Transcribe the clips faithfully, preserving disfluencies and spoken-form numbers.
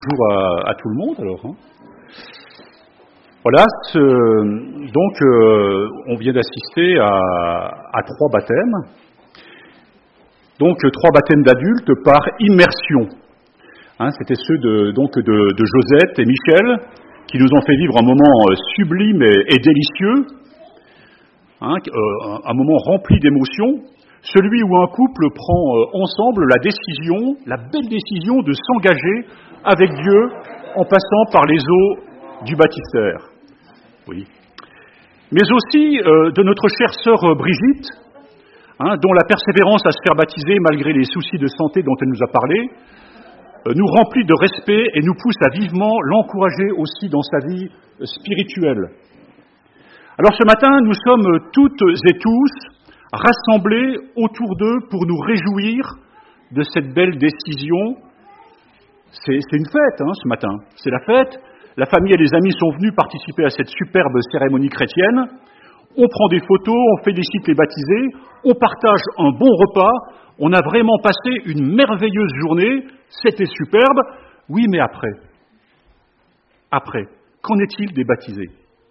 Bonjour à, à tout le monde alors. Hein. Voilà, ce, donc euh, on vient d'assister à, à trois baptêmes. Donc trois baptêmes d'adultes par immersion. Hein, c'était ceux de, donc de, de Josette et Michel qui nous ont fait vivre un moment sublime et, et délicieux, hein, euh, un moment rempli d'émotions. Celui où un couple prend euh, ensemble la décision, la belle décision de s'engager avec Dieu en passant par les eaux du baptistère. Oui. Mais aussi euh, de notre chère sœur euh, Brigitte, hein, dont la persévérance à se faire baptiser malgré les soucis de santé dont elle nous a parlé, euh, nous remplit de respect et nous pousse à vivement l'encourager aussi dans sa vie euh, spirituelle. Alors ce matin, nous sommes toutes et tous rassemblés autour d'eux pour nous réjouir de cette belle décision. C'est, c'est une fête, hein, ce matin. C'est la fête. La famille et les amis sont venus participer à cette superbe cérémonie chrétienne. On prend des photos, on félicite les baptisés, on partage un bon repas. On a vraiment passé une merveilleuse journée. C'était superbe. Oui, mais après Après, qu'en est-il des baptisés ?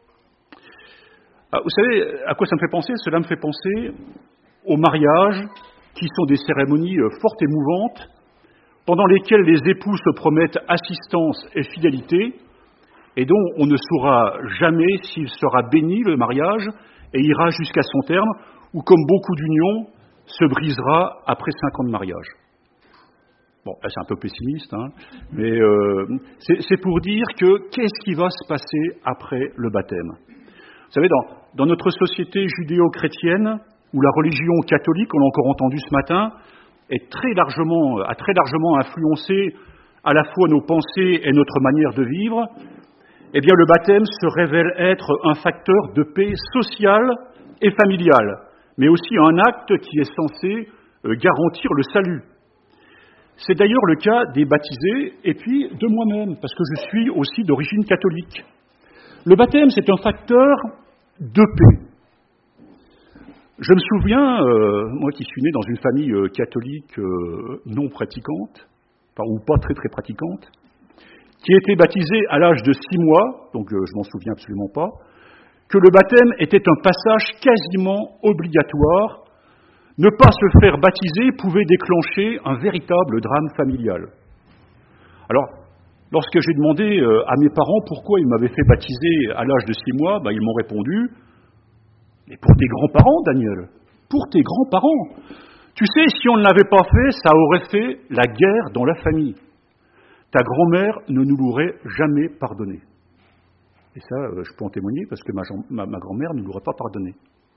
Vous savez à quoi ça me fait penser ? Cela me fait penser aux mariages, qui sont des cérémonies fort émouvantes, pendant lesquelles les époux se promettent assistance et fidélité, et dont on ne saura jamais s'il sera béni, le mariage, et ira jusqu'à son terme, ou comme beaucoup d'unions, se brisera après cinq ans de mariage. Bon, là, c'est un peu pessimiste, hein, mais euh, c'est, c'est pour dire que qu'est-ce qui va se passer après le baptême ? Vous savez, dans, dans notre société judéo-chrétienne, où la religion catholique, on l'a encore entendu ce matin, est très largement, a très largement influencé à la fois nos pensées et notre manière de vivre, eh bien le baptême se révèle être un facteur de paix sociale et familiale, mais aussi un acte qui est censé garantir le salut. C'est d'ailleurs le cas des baptisés et puis de moi-même, parce que je suis aussi d'origine catholique. Le baptême, c'est un facteur de paix. Je me souviens, euh, moi qui suis né dans une famille euh, catholique euh, non pratiquante, enfin, ou pas très très pratiquante, qui a été baptisé à l'âge de six mois, donc euh, je m'en souviens absolument pas, que le baptême était un passage quasiment obligatoire. Ne pas se faire baptiser pouvait déclencher un véritable drame familial. Alors, lorsque j'ai demandé euh, à mes parents pourquoi ils m'avaient fait baptiser à l'âge de six mois, ben, ils m'ont répondu « Mais pour tes grands-parents, Daniel, pour tes grands-parents. Tu sais, si on ne l'avait pas fait, ça aurait fait la guerre dans la famille. Ta grand-mère ne nous l'aurait jamais pardonné. » Et ça, euh, je peux en témoigner parce que ma, ma, ma grand-mère ne nous l'aurait pas pardonné.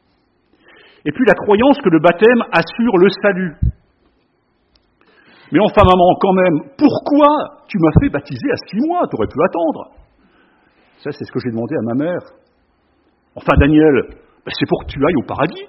Et puis la croyance que le baptême assure le salut. Mais enfin, maman, quand même, pourquoi tu m'as fait baptiser à six mois ? Tu aurais pu attendre. Ça, c'est ce que j'ai demandé à ma mère. Enfin, Daniel, ben c'est pour que tu ailles au paradis.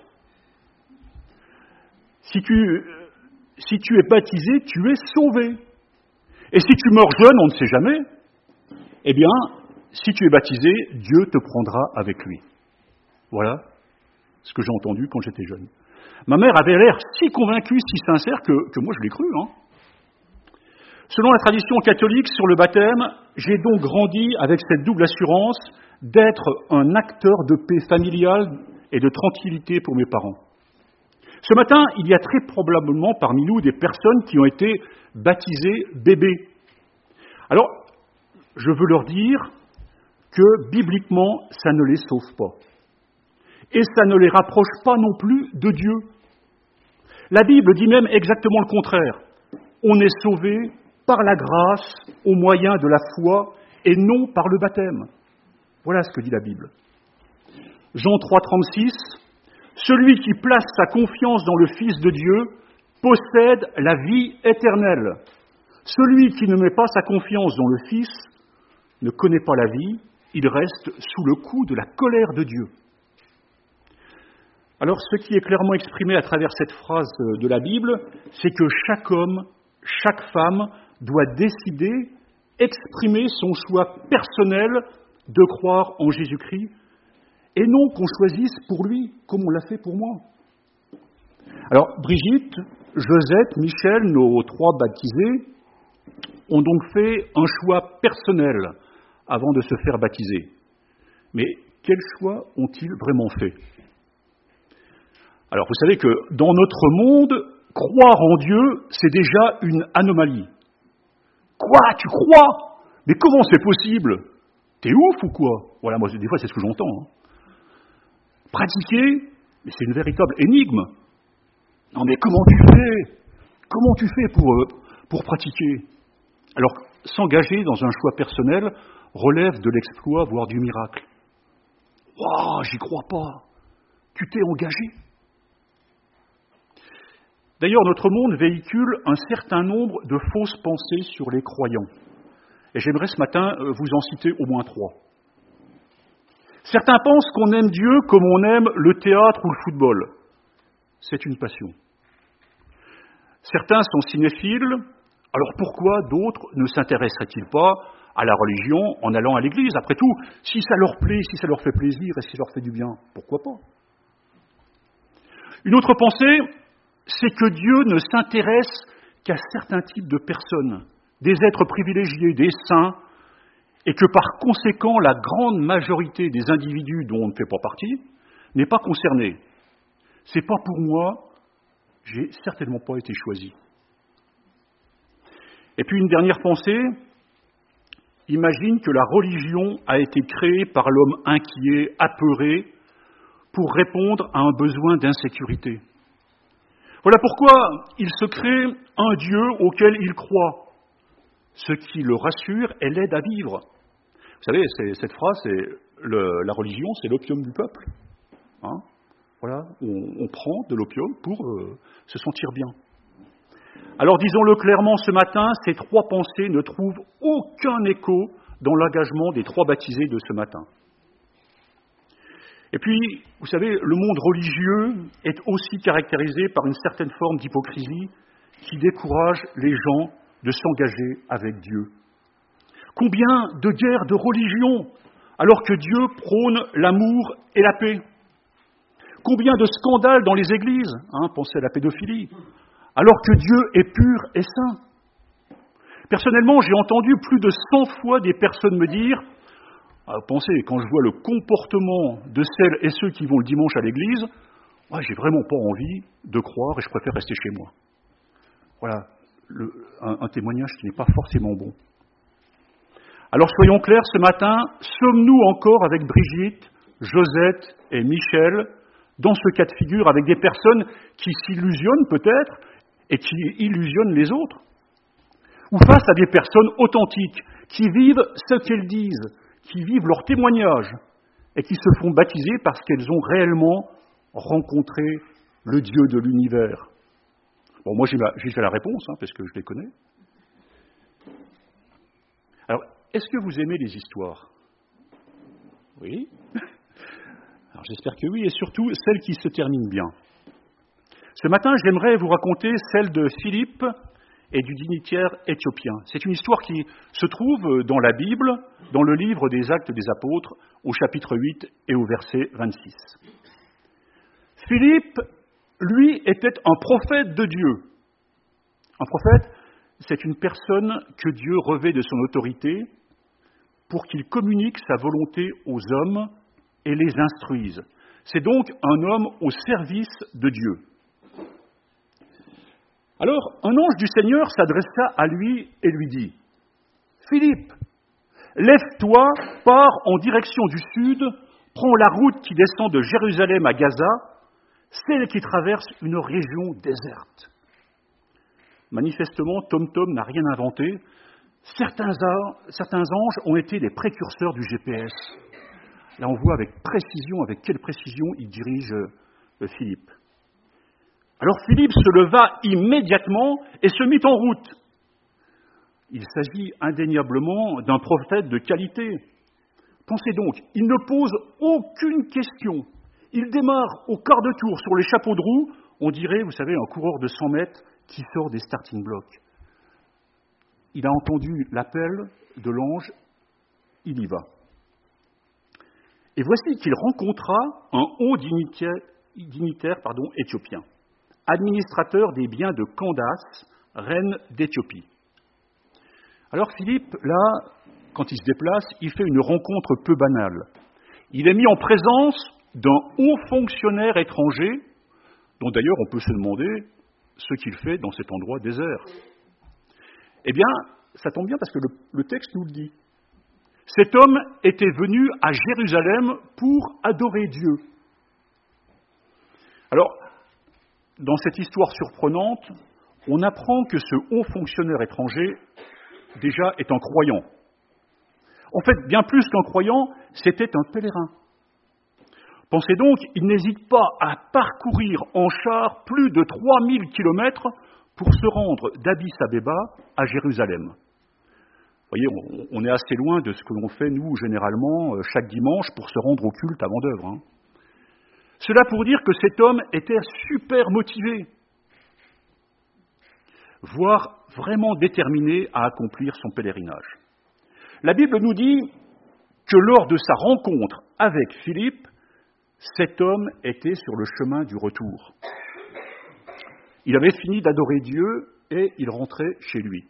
Si tu, si tu es baptisé, tu es sauvé. Et si tu meurs jeune, on ne sait jamais, eh bien, si tu es baptisé, Dieu te prendra avec lui. Voilà ce que j'ai entendu quand j'étais jeune. Ma mère avait l'air si convaincue, si sincère, que, que moi je l'ai cru, hein. Selon la tradition catholique sur le baptême, j'ai donc grandi avec cette double assurance d'être un acteur de paix familiale et de tranquillité pour mes parents. Ce matin, il y a très probablement parmi nous des personnes qui ont été baptisées bébés. Alors, je veux leur dire que bibliquement, ça ne les sauve pas. Et ça ne les rapproche pas non plus de Dieu. La Bible dit même exactement le contraire. On est sauvé par la grâce, au moyen de la foi, et non par le baptême. Voilà ce que dit la Bible. Jean trois, trente-six, « Celui qui place sa confiance dans le Fils de Dieu possède la vie éternelle. Celui qui ne met pas sa confiance dans le Fils ne connaît pas la vie, il reste sous le coup de la colère de Dieu. » Alors, ce qui est clairement exprimé à travers cette phrase de la Bible, c'est que chaque homme, chaque femme doit décider, exprimer son choix personnel de croire en Jésus-Christ, et non qu'on choisisse pour lui, comme on l'a fait pour moi. Alors, Brigitte, Josette, Michel, nos trois baptisés, ont donc fait un choix personnel avant de se faire baptiser. Mais quel choix ont-ils vraiment fait? Alors, vous savez que dans notre monde, croire en Dieu, c'est déjà une anomalie. Quoi? Tu crois? Mais comment c'est possible? T'es ouf ou quoi? Voilà, moi, des fois, c'est ce que j'entends. Hein. Pratiquer, mais c'est une véritable énigme. Non, mais comment tu fais? Comment tu fais pour, euh, pour pratiquer? Alors, s'engager dans un choix personnel relève de l'exploit, voire du miracle. Waouh, j'y crois pas. Tu t'es engagé. D'ailleurs, notre monde véhicule un certain nombre de fausses pensées sur les croyants. Et j'aimerais ce matin vous en citer au moins trois. Certains pensent qu'on aime Dieu comme on aime le théâtre ou le football. C'est une passion. Certains sont cinéphiles, alors pourquoi d'autres ne s'intéresseraient-ils pas à la religion en allant à l'église? Après tout, si ça leur plaît, si ça leur fait plaisir et si ça leur fait du bien, pourquoi pas? Une autre pensée, c'est que Dieu ne s'intéresse qu'à certains types de personnes, des êtres privilégiés, des saints, et que par conséquent, la grande majorité des individus dont on ne fait pas partie n'est pas concernée. C'est pas pour moi, j'ai certainement pas été choisi. Et puis une dernière pensée, imagine que la religion a été créée par l'homme inquiet, apeuré, pour répondre à un besoin d'insécurité. Voilà pourquoi il se crée un Dieu auquel il croit. Ce qui le rassure et l'aide à vivre. Vous savez, c'est, cette phrase, c'est le, la religion, c'est l'opium du peuple. Hein, voilà, on, on prend de l'opium pour euh, se sentir bien. Alors disons-le clairement ce matin, ces trois pensées ne trouvent aucun écho dans l'engagement des trois baptisés de ce matin. Et puis, vous savez, le monde religieux est aussi caractérisé par une certaine forme d'hypocrisie qui décourage les gens de s'engager avec Dieu. Combien de guerres de religion alors que Dieu prône l'amour et la paix? Combien de scandales dans les églises, hein, pensez à la pédophilie, alors que Dieu est pur et saint? Personnellement, j'ai entendu plus de cent fois des personnes me dire ah, pensez, quand je vois le comportement de celles et ceux qui vont le dimanche à l'église, moi, j'ai vraiment pas envie de croire et je préfère rester chez moi. Voilà, le, un, un témoignage qui n'est pas forcément bon. Alors soyons clairs, ce matin, sommes-nous encore avec Brigitte, Josette et Michel dans ce cas de figure avec des personnes qui s'illusionnent peut-être et qui illusionnent les autres? Ou face à des personnes authentiques qui vivent ce qu'elles disent, qui vivent leur témoignage et qui se font baptiser parce qu'elles ont réellement rencontré le Dieu de l'univers. Bon, moi j'ai, ma, j'ai la réponse, hein, parce que je les connais. Alors, est-ce que vous aimez les histoires? Oui. Alors j'espère que oui, et surtout celles qui se terminent bien. Ce matin, j'aimerais vous raconter celle de Philippe et du dignitaire éthiopien. C'est une histoire qui se trouve dans la Bible, dans le livre des Actes des Apôtres, au chapitre huit et au verset vingt-six. Philippe, lui, était un prophète de Dieu. Un prophète, c'est une personne que Dieu revêt de son autorité pour qu'il communique sa volonté aux hommes et les instruise. C'est donc un homme au service de Dieu. Alors, un ange du Seigneur s'adressa à lui et lui dit « Philippe, lève-toi, pars en direction du sud, prends la route qui descend de Jérusalem à Gaza, celle qui traverse une région déserte. » Manifestement, Tom Tom n'a rien inventé. Certains, certains anges ont été des précurseurs du G P S. Là, on voit avec précision, avec quelle précision il dirige euh, Philippe. Alors Philippe se leva immédiatement et se mit en route. Il s'agit indéniablement d'un prophète de qualité. Pensez donc, il ne pose aucune question. Il démarre au quart de tour sur les chapeaux de roue, on dirait, vous savez, un coureur de cent mètres qui sort des starting blocks. Il a entendu l'appel de l'ange, il y va. Et voici qu'il rencontra un haut dignitaire, dignitaire pardon, éthiopien, administrateur des biens de Candace, reine d'Éthiopie. Alors Philippe, là, quand il se déplace, il fait une rencontre peu banale. Il est mis en présence d'un haut fonctionnaire étranger, dont d'ailleurs on peut se demander ce qu'il fait dans cet endroit désert. Eh bien, ça tombe bien parce que le, le texte nous le dit. Cet homme était venu à Jérusalem pour adorer Dieu. Alors, dans cette histoire surprenante, on apprend que ce haut fonctionnaire étranger, déjà, est un croyant. En fait, bien plus qu'un croyant, c'était un pèlerin. Pensez donc, il n'hésite pas à parcourir en char plus de trois mille kilomètres pour se rendre d'Addis Abeba à Jérusalem. Vous voyez, on est assez loin de ce que l'on fait, nous, généralement, chaque dimanche, pour se rendre au culte avant d'œuvre. Hein. Cela pour dire que cet homme était super motivé, voire vraiment déterminé à accomplir son pèlerinage. La Bible nous dit que lors de sa rencontre avec Philippe, cet homme était sur le chemin du retour. Il avait fini d'adorer Dieu et il rentrait chez lui.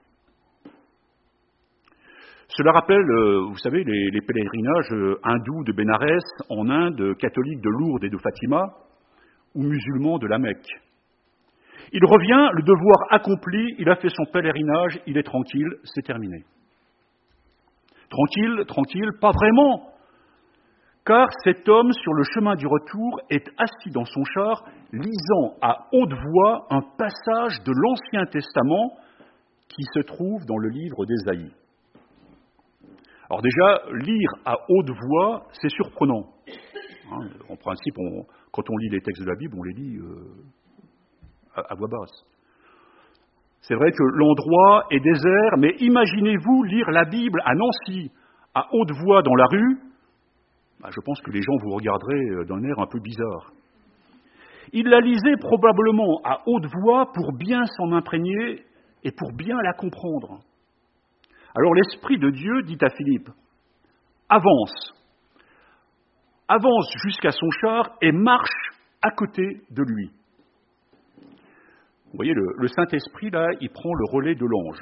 Cela rappelle, vous savez, les, les pèlerinages hindous de Bénarès, en Inde, catholiques de Lourdes et de Fatima, ou musulmans de la Mecque. Il revient, le devoir accompli, il a fait son pèlerinage, il est tranquille, c'est terminé. Tranquille, tranquille, pas vraiment, car cet homme, sur le chemin du retour, est assis dans son char, lisant à haute voix un passage de l'Ancien Testament qui se trouve dans le livre d'Ésaïe. Alors déjà, lire à haute voix, c'est surprenant. Hein, en principe, on, quand on lit les textes de la Bible, on les lit euh, à, à voix basse. C'est vrai que l'endroit est désert, mais imaginez-vous lire la Bible à Nancy, à haute voix dans la rue, bah, je pense que les gens vous regarderaient d'un air un peu bizarre. Il la lisait probablement à haute voix pour bien s'en imprégner et pour bien la comprendre. Alors l'Esprit de Dieu dit à Philippe, « Avance, avance jusqu'à son char et marche à côté de lui. » Vous voyez, le, le Saint-Esprit, là, il prend le relais de l'ange.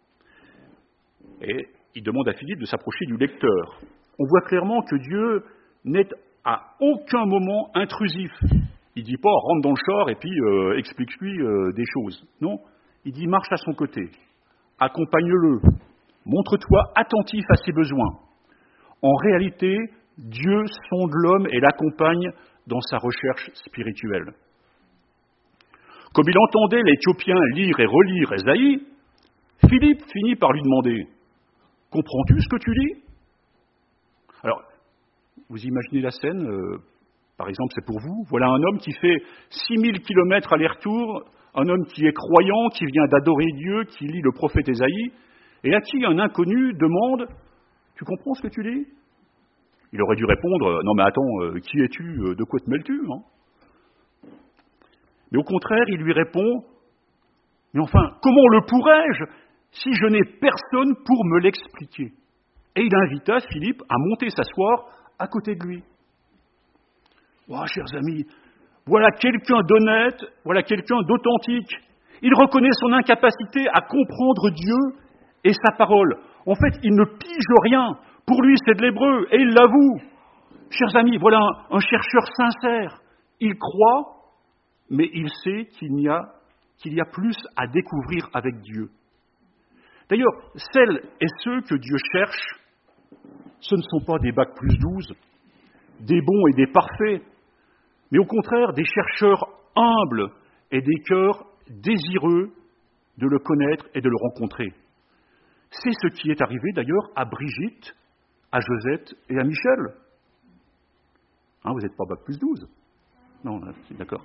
Et il demande à Philippe de s'approcher du lecteur. On voit clairement que Dieu n'est à aucun moment intrusif. Il ne dit pas « rentre dans le char et puis euh, explique-lui euh, des choses ». Non, il dit « marche à son côté, accompagne-le, montre-toi attentif à ses besoins ». En réalité, Dieu sonde l'homme et l'accompagne dans sa recherche spirituelle. Comme il entendait l'Éthiopien lire et relire Ésaïe, Philippe finit par lui demander « Comprends-tu ce que tu lis ?» Alors, vous imaginez la scène, euh, par exemple, c'est pour vous. Voilà un homme qui fait six mille kilomètres aller-retour, un homme qui est croyant, qui vient d'adorer Dieu, qui lit le prophète Ésaïe, et à qui un inconnu demande « Tu comprends ce que tu lis ?» Il aurait dû répondre « Non mais attends, euh, qui es-tu ? De quoi te mêles-tu hein ?» Mais au contraire, il lui répond « Mais enfin, comment le pourrais-je si je n'ai personne pour me l'expliquer ?» Et il invita Philippe à monter s'asseoir à côté de lui. Oh, chers amis, voilà quelqu'un d'honnête, voilà quelqu'un d'authentique. Il reconnaît son incapacité à comprendre Dieu et sa parole. En fait, il ne pige rien. Pour lui, c'est de l'hébreu, et il l'avoue. Chers amis, voilà un, un chercheur sincère. Il croit, mais il sait qu'il y a, qu'il y a plus à découvrir avec Dieu. D'ailleurs, celles et ceux que Dieu cherche, ce ne sont pas des bacs plus douze, des bons et des parfaits, mais au contraire des chercheurs humbles et des cœurs désireux de le connaître et de le rencontrer. C'est ce qui est arrivé d'ailleurs à Brigitte, à Josette et à Michel. Hein, vous n'êtes pas bac plus douze ? Non, d'accord.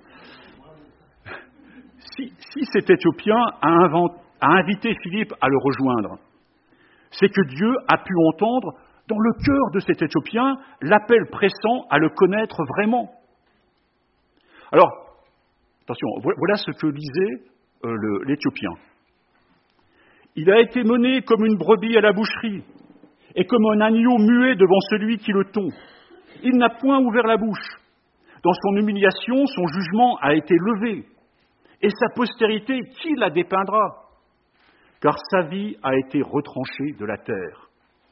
Si, si cet Éthiopien a, invent, a invité Philippe à le rejoindre, c'est que Dieu a pu entendre dans le cœur de cet Éthiopien l'appel pressant à le connaître vraiment. Alors, attention, voilà ce que disait euh, le, l'Éthiopien. Il a été mené comme une brebis à la boucherie, et comme un agneau muet devant celui qui le tond. Il n'a point ouvert la bouche. Dans son humiliation, son jugement a été levé, et sa postérité, qui la dépeindra ? car sa vie a été retranchée de la terre.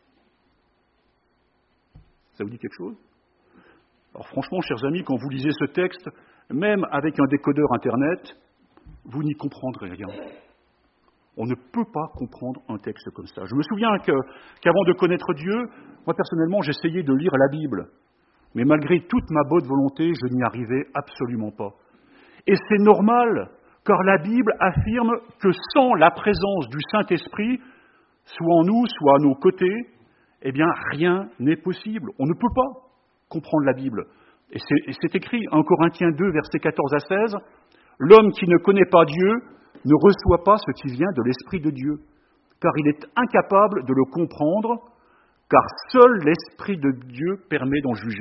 Ça vous dit quelque chose ? Alors franchement, chers amis, quand vous lisez ce texte, même avec un décodeur Internet, vous n'y comprendrez rien. On ne peut pas comprendre un texte comme ça. Je me souviens que, qu'avant de connaître Dieu, moi personnellement, j'essayais de lire la Bible. Mais malgré toute ma bonne volonté, je n'y arrivais absolument pas. Et c'est normal, car la Bible affirme que sans la présence du Saint-Esprit, soit en nous, soit à nos côtés, eh bien rien n'est possible. On ne peut pas comprendre la Bible. Et c'est, et c'est écrit, en Corinthiens deux, versets quatorze à seize, « L'homme qui ne connaît pas Dieu ne reçoit pas ce qui vient de l'Esprit de Dieu, car il est incapable de le comprendre, car seul l'Esprit de Dieu permet d'en juger. »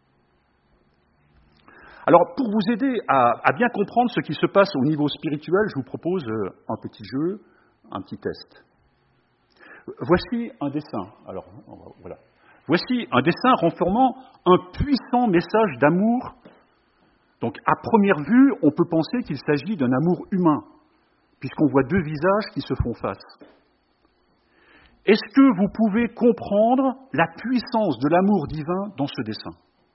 Alors, pour vous aider à, à bien comprendre ce qui se passe au niveau spirituel, je vous propose un petit jeu, un petit test. Voici un dessin. Alors, voilà. Voici un dessin renfermant un puissant message d'amour. Donc, à première vue, on peut penser qu'il s'agit d'un amour humain, puisqu'on voit deux visages qui se font face. Est-ce que vous pouvez comprendre la puissance de l'amour divin dans ce dessin ?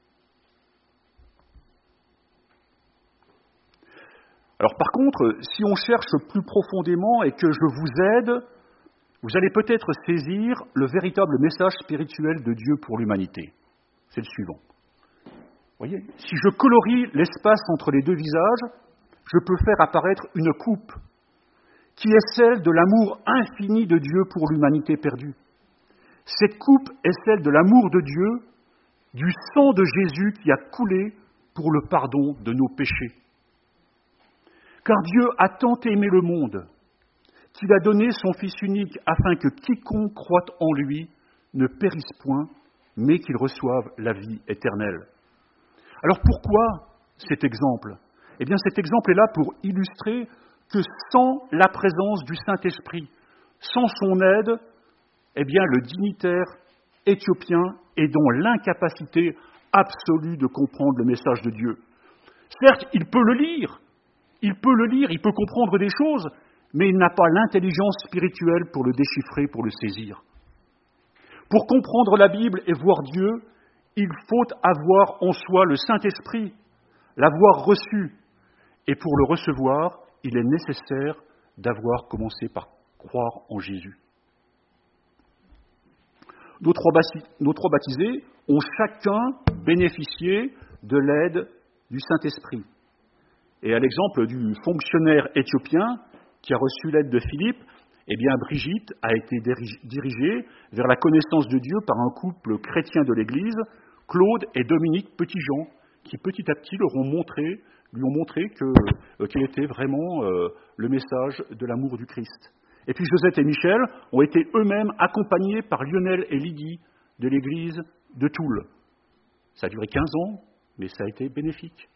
Alors par contre, si on cherche plus profondément et que je vous aide, vous allez peut-être saisir le véritable message spirituel de Dieu pour l'humanité. C'est le suivant. Vous voyez, si je colorie l'espace entre les deux visages, je peux faire apparaître une coupe qui est celle de l'amour infini de Dieu pour l'humanité perdue. Cette coupe est celle de l'amour de Dieu, du sang de Jésus qui a coulé pour le pardon de nos péchés. Car Dieu a tant aimé le monde qu'il a donné son Fils unique afin que quiconque croit en lui ne périsse point, mais qu'il reçoive la vie éternelle. Alors pourquoi cet exemple ? Eh bien cet exemple est là pour illustrer que sans la présence du Saint-Esprit, sans son aide, eh bien le dignitaire éthiopien est dans l'incapacité absolue de comprendre le message de Dieu. Certes, il peut le lire, il peut le lire, il peut comprendre des choses, mais il n'a pas l'intelligence spirituelle pour le déchiffrer, pour le saisir. Pour comprendre la Bible et voir Dieu, il faut avoir en soi le Saint-Esprit, l'avoir reçu. Et pour le recevoir, il est nécessaire d'avoir commencé par croire en Jésus. Nos trois baptisés ont chacun bénéficié de l'aide du Saint-Esprit. Et à l'exemple du fonctionnaire éthiopien qui a reçu l'aide de Philippe, eh bien Brigitte a été dirigée vers la connaissance de Dieu par un couple chrétien de l'Église, Claude et Dominique Petitjean, qui petit à petit leur ont montré, lui ont montré que, euh, quel était vraiment euh, le message de l'amour du Christ. Et puis Josette et Michel ont été eux-mêmes accompagnés par Lionel et Lydie de l'Église de Toul. Ça a duré quinze ans, mais ça a été bénéfique.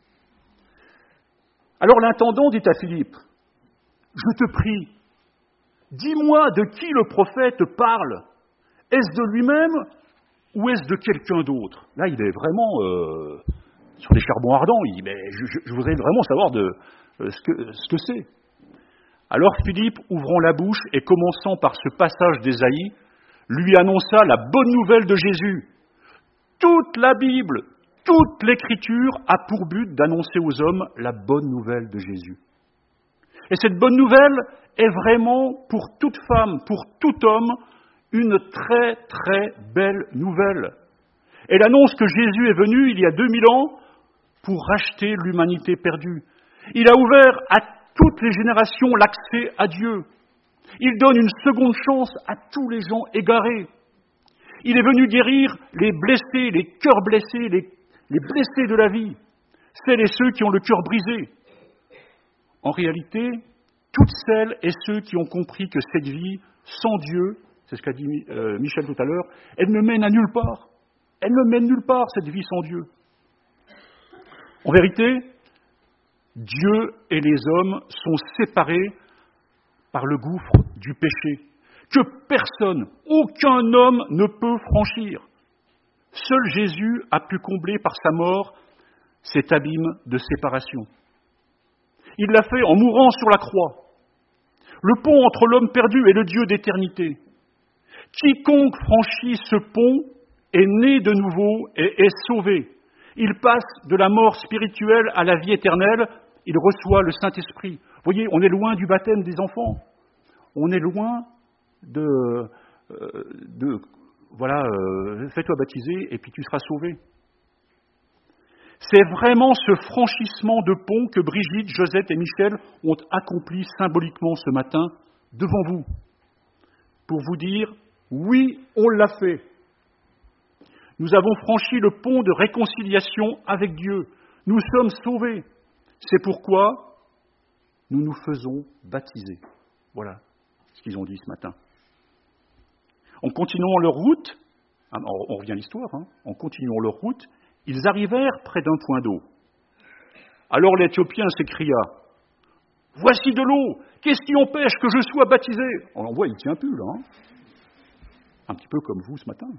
Alors l'intendant dit à Philippe, « Je te prie, dis-moi de qui le prophète parle. Est-ce de lui-même ou est-ce de quelqu'un d'autre ?» Là, il est vraiment euh, sur des charbons ardents. Il dit, mais je, je, je voudrais vraiment savoir de, euh, ce que, ce que c'est. Alors Philippe, ouvrant la bouche et commençant par ce passage d'Ésaïe, lui annonça la bonne nouvelle de Jésus. Toute la Bible, toute l'Écriture a pour but d'annoncer aux hommes la bonne nouvelle de Jésus. Et cette bonne nouvelle est vraiment pour toute femme, pour tout homme, une très très belle nouvelle. Elle annonce que Jésus est venu il y a deux mille ans pour racheter l'humanité perdue. Il a ouvert à toutes les générations l'accès à Dieu. Il donne une seconde chance à tous les gens égarés. Il est venu guérir les blessés, les cœurs blessés, les, les blessés de la vie, celles et ceux qui ont le cœur brisé. En réalité, toutes celles et ceux qui ont compris que cette vie, sans Dieu, c'est ce qu'a dit euh, Michel tout à l'heure, elle ne mène à nulle part. Elle ne mène nulle part, cette vie sans Dieu. En vérité, Dieu et les hommes sont séparés par le gouffre du péché, que personne, aucun homme ne peut franchir. Seul Jésus a pu combler par sa mort cet abîme de séparation. Il l'a fait en mourant sur la croix. le pont entre l'homme perdu et le Dieu d'éternité. Quiconque franchit ce pont est né de nouveau et est sauvé. Il passe de la mort spirituelle à la vie éternelle, il reçoit le Saint-Esprit. Vous voyez, on est loin du baptême des enfants. On est loin de... Euh, de voilà, euh, fais-toi baptiser et puis tu seras sauvé. C'est vraiment ce franchissement de pont que Brigitte, Josette et Michel ont accompli symboliquement ce matin devant vous, pour vous dire, oui, on l'a fait. Nous avons franchi le pont de réconciliation avec Dieu. Nous sommes sauvés. C'est pourquoi nous nous faisons baptiser. Voilà ce qu'ils ont dit ce matin. En continuant leur route, on revient à l'histoire, hein, en continuant leur route, ils arrivèrent près d'un point d'eau. Alors l'Éthiopien s'écria, « Voici de l'eau, qu'est-ce qui empêche que je sois baptisé ?» On en voit, il ne tient plus là. Hein. Un petit peu comme vous ce matin.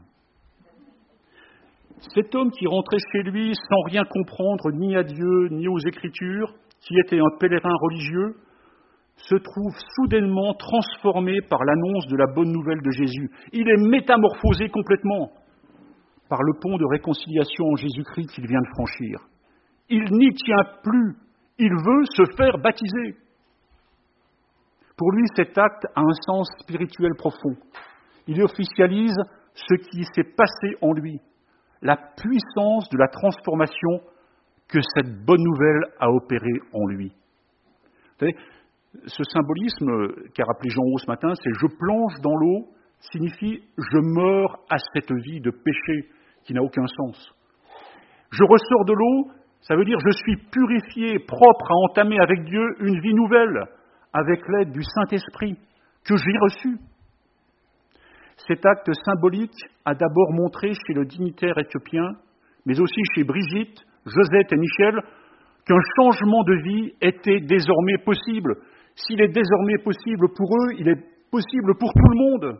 Cet homme qui rentrait chez lui sans rien comprendre ni à Dieu ni aux Écritures, qui était un pèlerin religieux, se trouve soudainement transformé par l'annonce de la bonne nouvelle de Jésus. Il est métamorphosé complètement par le pont de réconciliation en Jésus-Christ qu'il vient de franchir. Il n'y tient plus, il veut se faire baptiser. Pour lui, cet acte a un sens spirituel profond. Il officialise ce qui s'est passé en lui, la puissance de la transformation que cette bonne nouvelle a opérée en lui. Vous savez, ce symbolisme qu'a rappelé Jean-Haut ce matin, c'est « je plonge dans l'eau » signifie « je meurs à cette vie de péché qui n'a aucun sens ». Je ressors de l'eau, ça veut dire « je suis purifié, propre à entamer avec Dieu une vie nouvelle, avec l'aide du Saint-Esprit que j'ai reçu ». Cet acte symbolique a d'abord montré chez le dignitaire éthiopien, mais aussi chez Brigitte, Josette et Michel, qu'un changement de vie était désormais possible. S'il est désormais possible pour eux, il est possible pour tout le monde.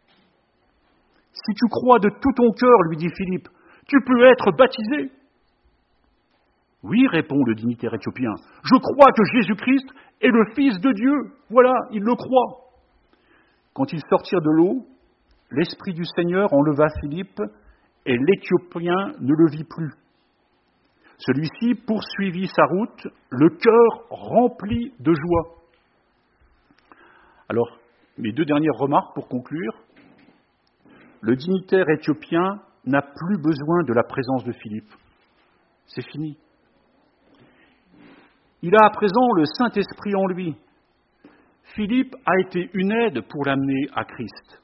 Si tu crois de tout ton cœur, lui dit Philippe, tu peux être baptisé. Oui, répond le dignitaire éthiopien, je crois que Jésus-Christ est le Fils de Dieu. Voilà, il le croit. Quand ils sortirent de l'eau, l'Esprit du Seigneur enleva Philippe et l'Éthiopien ne le vit plus. Celui-ci poursuivit sa route, le cœur rempli de joie. Alors, mes deux dernières remarques pour conclure. Le dignitaire éthiopien n'a plus besoin de la présence de Philippe. C'est fini. Il a à présent le Saint-Esprit en lui. Philippe a été une aide pour l'amener à Christ.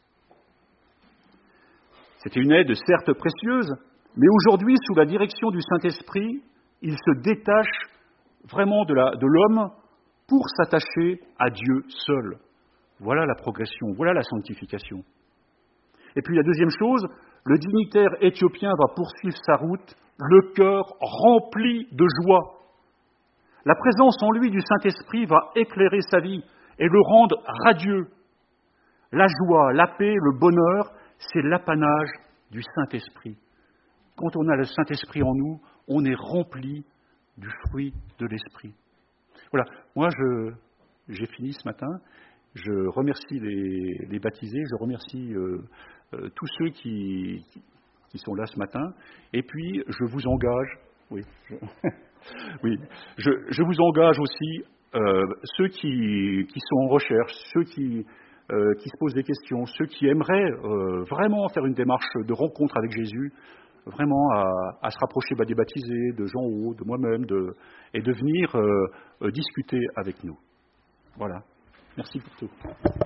C'était une aide certes précieuse, mais aujourd'hui, sous la direction du Saint-Esprit, il se détache vraiment de, la, de l'homme pour s'attacher à Dieu seul. Voilà la progression, voilà la sanctification. Et puis la deuxième chose, le dignitaire éthiopien va poursuivre sa route, le cœur rempli de joie. La présence en lui du Saint-Esprit va éclairer sa vie et le rendre radieux. La joie, la paix, le bonheur, c'est l'apanage du Saint-Esprit. Quand on a le Saint-Esprit en nous, on est rempli du fruit de l'Esprit. Voilà, moi je, j'ai fini ce matin. Je remercie les, les baptisés, je remercie euh, euh, tous ceux qui, qui sont là ce matin. Et puis, je vous engage, oui, je, oui, je, je vous engage aussi euh, ceux qui, qui sont en recherche, ceux qui, euh, qui se posent des questions, ceux qui aimeraient euh, vraiment faire une démarche de rencontre avec Jésus, vraiment à, à se rapprocher bah, des baptisés, de Jean-Haut, de moi-même, de, et de venir euh, euh, discuter avec nous. Voilà. Merci pour tout.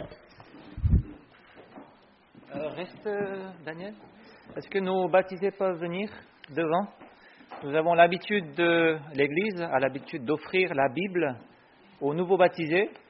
Euh, reste, Daniel. Est-ce que nos baptisés peuvent venir devant ? Nous avons l'habitude de, l'Église a l'habitude d'offrir la Bible aux nouveaux baptisés.